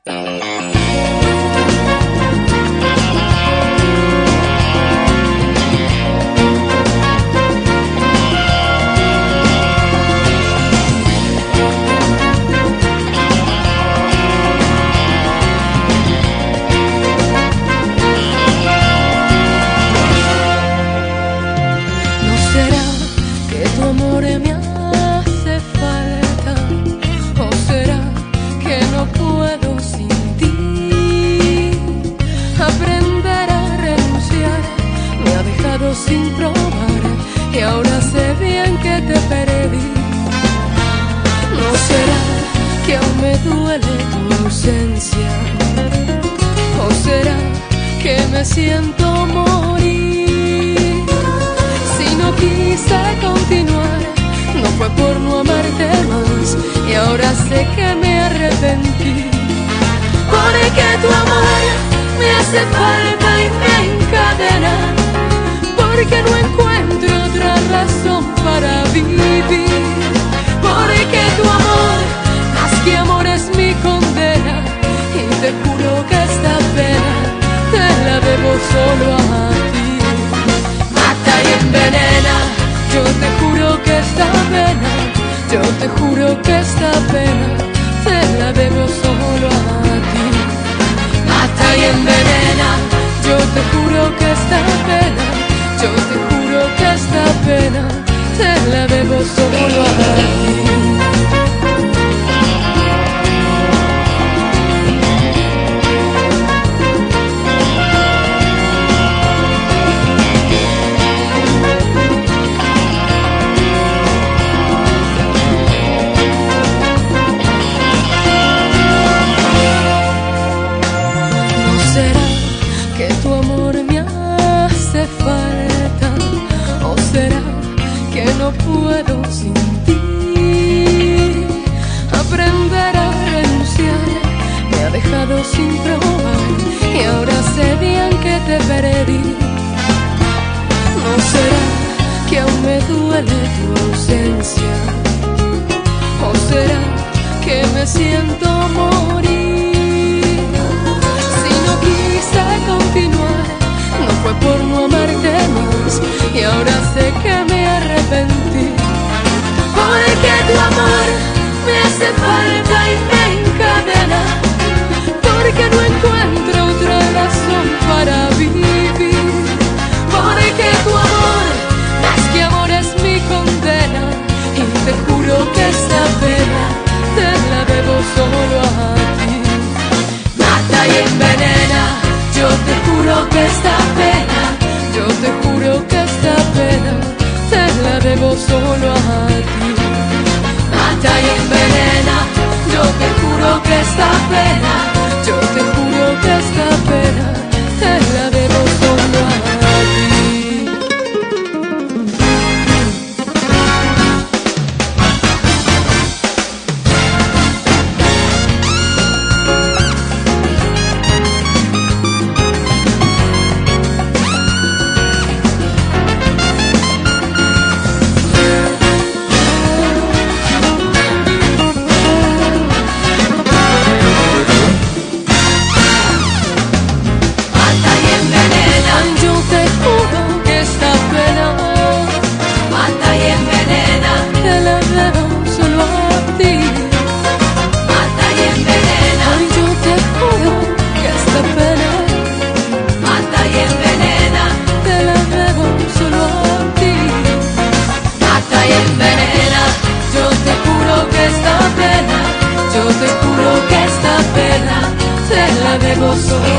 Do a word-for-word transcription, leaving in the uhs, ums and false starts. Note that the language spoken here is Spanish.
Sin probar, y ahora sé bien que te perdí. ¿No será que aún me duele tu ausencia? ¿O será que me siento morir? Si no quise continuar, no fue por no amarte más, y ahora sé que me arrepentí. Porque tu amor me hace falta y me encadena, porque no encuentro otra razón para vivir. Porque tu amor, más que amor, es mi condena, y te juro que esta pena te la debo solo a ti. Mata y envenena, yo te juro que esta pena, yo te juro que esta pena te la debo solo a ti. Mata y envenena, yo te juro que esta pena, yo te juro que esta pena te la debo solo a ti. ¿No será que tu amor me hace falta? ¿O será que no puedo sin ti? Aprender a renunciar me ha dejado sin probar, y ahora sé bien que te perdí. ¿No será que aún me duele tu ausencia? ¿O será que me siento morir? Si no quise continuar, no fue por no amarte más, y ahora sé que me arrepentí. Porque tu amor me hace falta y me encadena, porque no encuentro otra razón para vivir. Porque tu amor, más que amor, es mi condena, y te juro que esta pena te la debo solo a ti. Mata y envenena, yo te juro que esta pena, yo te juro que esta pena te la debo solo a ti. Mata y envenena, yo te juro que esta pena, yo te juro que esta pena te la debo solo a ti. Yo te juro que esta pena te la debo solo